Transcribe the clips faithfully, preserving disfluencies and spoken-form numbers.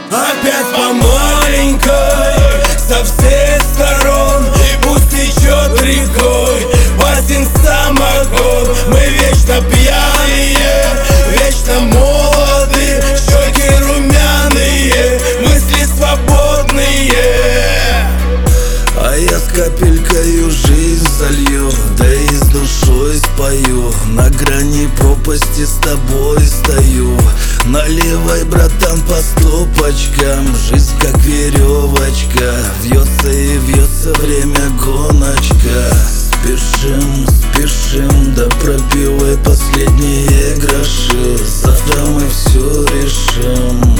Опять по маленькой, со всех сторон, и пусть течет рекой Батин самогон. Мы вечно пьяные, вечно молоды, щеки румяные, мысли свободные. А я с капелькою жизнь залью, да и с душой спою. На грани пропасти с тобой стою. Наливай, братан, по стопочкам. Жизнь как веревочка, вьется и вьется время гоночка. Спешим, спешим, да пропивай последние гроши. Завтра мы все решим.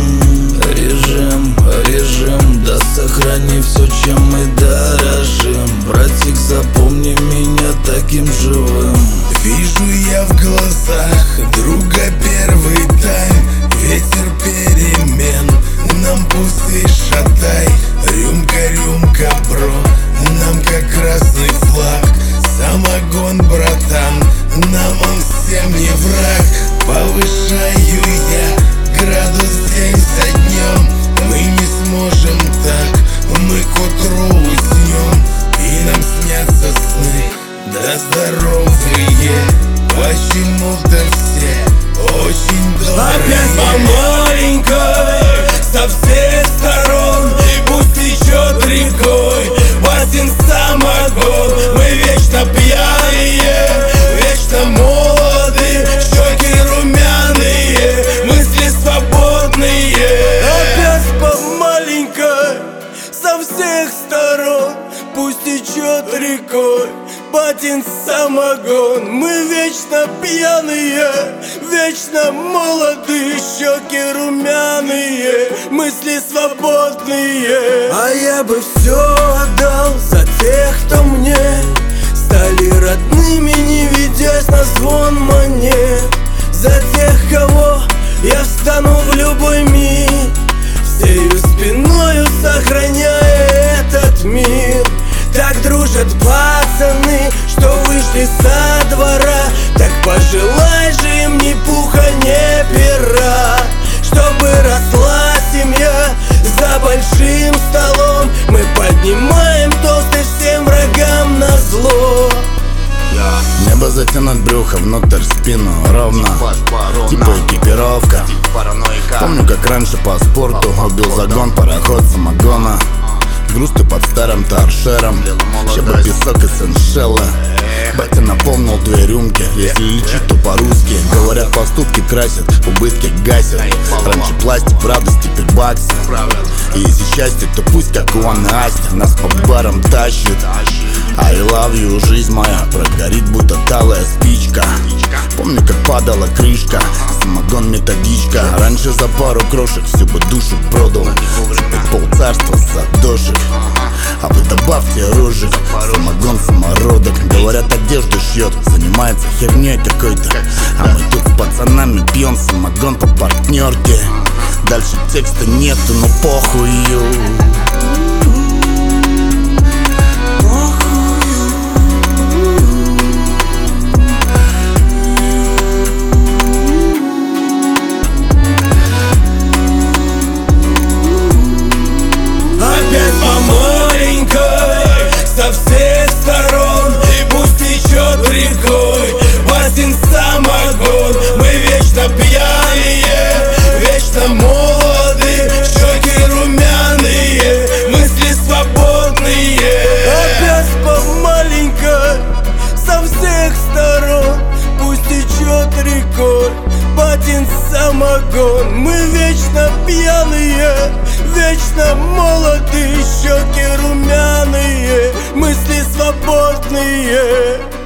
Режим, режим, да сохрани все, чем мы дорожим. Братик, запомни меня таким живым. Вижу я в глазах друга первый тайм. Ветер перемен, нам пусты шатай. Рюмка, рюмка, бро, нам как красный флаг. Самогон, братан, нам он всем не враг. Повышаю я градус день за днем. Мы не сможем так, мы к утру уснем. И нам снятся сны, да здоровые. Почему-то все очень добрые. Опять по маленькой, со всех сторон, и пусть течет рекой Батин самогон. Мы вечно пьяные, вечно молоды, щеки румяные, мысли свободные. Опять по маленькой, со всех сторон, пусть течет рекой Батин самогон. Мы вечно пьяные, вечно молоды, щеки румяные, мысли свободные. А я бы все отдал за тех, кто мне стали родными, не ведясь на звон монет. За тех, кого я встану в любой миг, всею спиною сохраняя этот мир. Так дружат пацаны, что вышли со двора. Так пожелай же им ни пуха, ни пера, чтобы росла семья за большим столом. Мы поднимаем тосты всем врагам назло. Небо затянуть брюхо, внутрь спину ровно, типа экипировка. Помню, как раньше по спорту убил загон пароход самогона. Грусты под старым торшером, щеба, песок и сеншелла. Батя наполнил две рюмки, если лечить, то по-русски. Говорят, поступки красят, убытки гасят. Раньше пластик, в радость, теперь баксы. И если счастье, то пусть как у Анны Асти нас по барам тащит. I love you, жизнь моя прогорит, будто талая спичка. Помню, как падала крышка, самогон методичка. Раньше за пару крошек всю бы душу продал, теперь полцарства садошек. А вы добавьте рожек, самогон самородок. Говорят, одежду шьет, занимается херней какой-то. А мы тут с пацанами пьем самогон по партнерке. Дальше текста нету, но похую. Опять по маленькой, со всех сторон, и пусть течет рекой Батин самогон. Мы вечно пьяные, вечно молоды, щеки румяные, мысли свободные. Опять по маленькой, со всех сторон, пусть течет рекой Батин самогон. Мы вечно пьяные, вечно молоды, щеки румяные, мысли свободные.